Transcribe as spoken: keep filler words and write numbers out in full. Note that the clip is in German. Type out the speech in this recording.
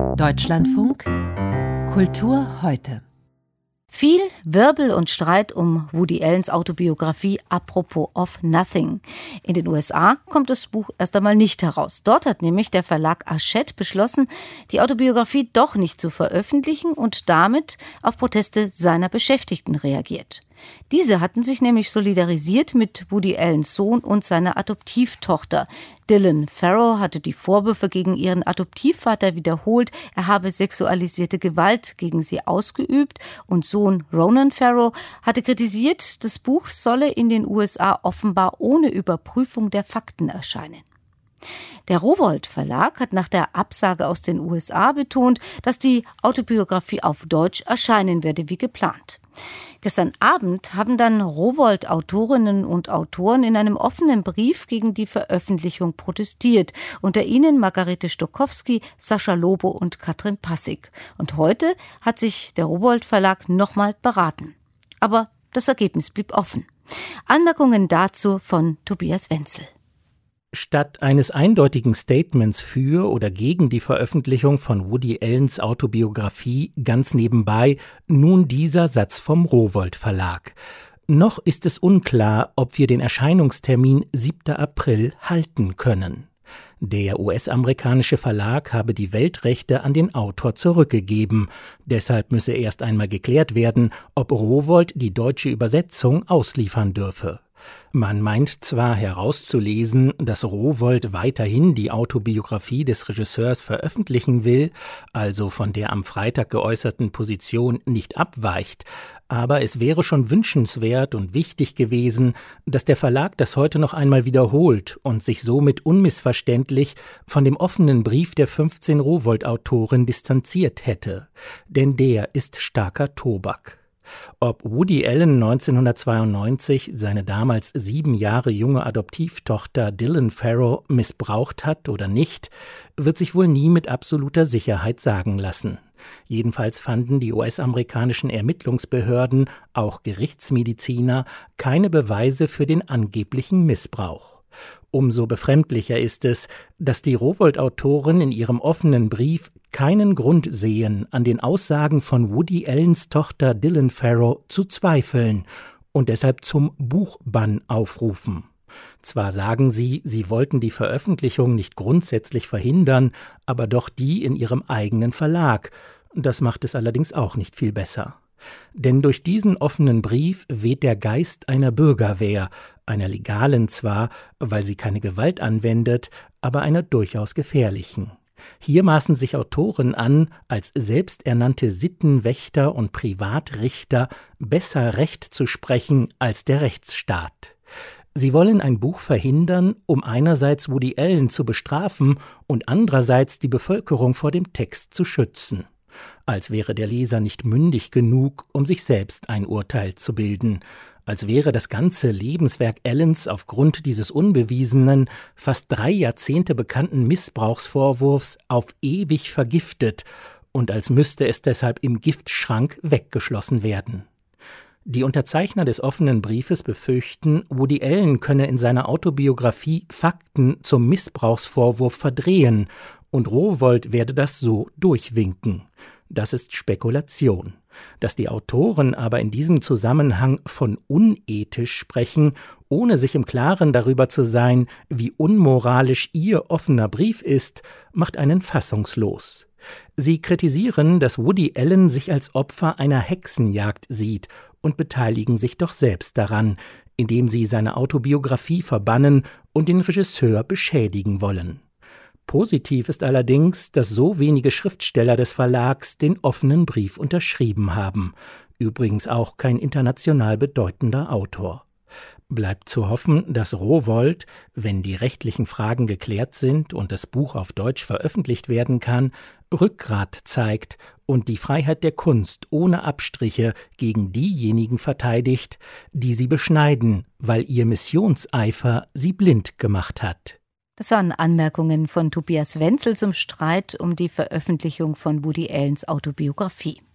Deutschlandfunk Kultur heute. Viel Wirbel und Streit um Woody Allens Autobiografie Apropos of Nothing. In den U S A kommt das Buch erst einmal nicht heraus. Dort hat nämlich der Verlag Hachette beschlossen, die Autobiografie doch nicht zu veröffentlichen und damit auf Proteste seiner Beschäftigten reagiert. Diese hatten sich nämlich solidarisiert mit Woody Allens Sohn und seiner Adoptivtochter. Dylan Farrow hatte die Vorwürfe gegen ihren Adoptivvater wiederholt, er habe sexualisierte Gewalt gegen sie ausgeübt, und Sohn Ronan Farrow hatte kritisiert, das Buch solle in den U S A offenbar ohne Überprüfung der Fakten erscheinen. Der Rowohlt Verlag hat nach der Absage aus den U S A betont, dass die Autobiografie auf Deutsch erscheinen werde wie geplant. Gestern Abend haben dann Rowohlt-Autorinnen und Autoren in einem offenen Brief gegen die Veröffentlichung protestiert. Unter ihnen Margarete Stokowski, Sascha Lobo und Katrin Passig. Und heute hat sich der Rowohlt Verlag nochmal beraten. Aber das Ergebnis blieb offen. Anmerkungen dazu von Tobias Wenzel. Statt eines eindeutigen Statements für oder gegen die Veröffentlichung von Woody Allens Autobiografie ganz nebenbei nun dieser Satz vom Rowohlt Verlag. Noch ist es unklar, ob wir den Erscheinungstermin siebter April halten können. Der U S-amerikanische Verlag habe die Weltrechte an den Autor zurückgegeben. Deshalb müsse erst einmal geklärt werden, ob Rowohlt die deutsche Übersetzung ausliefern dürfe. Man meint zwar herauszulesen, dass Rowohlt weiterhin die Autobiografie des Regisseurs veröffentlichen will, also von der am Freitag geäußerten Position nicht abweicht, aber es wäre schon wünschenswert und wichtig gewesen, dass der Verlag das heute noch einmal wiederholt und sich somit unmissverständlich von dem offenen Brief der fünfzehn Rowohlt-Autoren distanziert hätte. Denn der ist starker Tobak. Ob Woody Allen neunzehnhundertzweiundneunzig seine damals sieben Jahre junge Adoptivtochter Dylan Farrow missbraucht hat oder nicht, wird sich wohl nie mit absoluter Sicherheit sagen lassen. Jedenfalls fanden die U S-amerikanischen Ermittlungsbehörden, auch Gerichtsmediziner, keine Beweise für den angeblichen Missbrauch. Umso befremdlicher ist es, dass die Rowohlt-Autoren in ihrem offenen Brief keinen Grund sehen, an den Aussagen von Woody Allens Tochter Dylan Farrow zu zweifeln und deshalb zum Buchbann aufrufen. Zwar sagen sie, sie wollten die Veröffentlichung nicht grundsätzlich verhindern, aber doch die in ihrem eigenen Verlag. Das macht es allerdings auch nicht viel besser. Denn durch diesen offenen Brief weht der Geist einer Bürgerwehr, einer legalen zwar, weil sie keine Gewalt anwendet, aber einer durchaus gefährlichen. Hier maßen sich Autoren an, als selbsternannte Sittenwächter und Privatrichter besser Recht zu sprechen als der Rechtsstaat. Sie wollen ein Buch verhindern, um einerseits Woody Allen zu bestrafen und andererseits die Bevölkerung vor dem Text zu schützen. Als wäre der Leser nicht mündig genug, um sich selbst ein Urteil zu bilden. Als wäre das ganze Lebenswerk Allens aufgrund dieses unbewiesenen, fast drei Jahrzehnte bekannten Missbrauchsvorwurfs auf ewig vergiftet und als müsste es deshalb im Giftschrank weggeschlossen werden. Die Unterzeichner des offenen Briefes befürchten, Woody Allen könne in seiner Autobiografie Fakten zum Missbrauchsvorwurf verdrehen und Rowohlt werde das so durchwinken. Das ist Spekulation. Dass die Autoren aber in diesem Zusammenhang von unethisch sprechen, ohne sich im Klaren darüber zu sein, wie unmoralisch ihr offener Brief ist, macht einen fassungslos. Sie kritisieren, dass Woody Allen sich als Opfer einer Hexenjagd sieht und beteiligen sich doch selbst daran, indem sie seine Autobiografie verbannen und den Regisseur beschädigen wollen. Positiv ist allerdings, dass so wenige Schriftsteller des Verlags den offenen Brief unterschrieben haben. Übrigens auch kein international bedeutender Autor. Bleibt zu hoffen, dass Rowohlt, wenn die rechtlichen Fragen geklärt sind und das Buch auf Deutsch veröffentlicht werden kann, Rückgrat zeigt und die Freiheit der Kunst ohne Abstriche gegen diejenigen verteidigt, die sie beschneiden, weil ihr Missionseifer sie blind gemacht hat. Das waren Anmerkungen von Tobias Wenzel zum Streit um die Veröffentlichung von Woody Allens Autobiografie.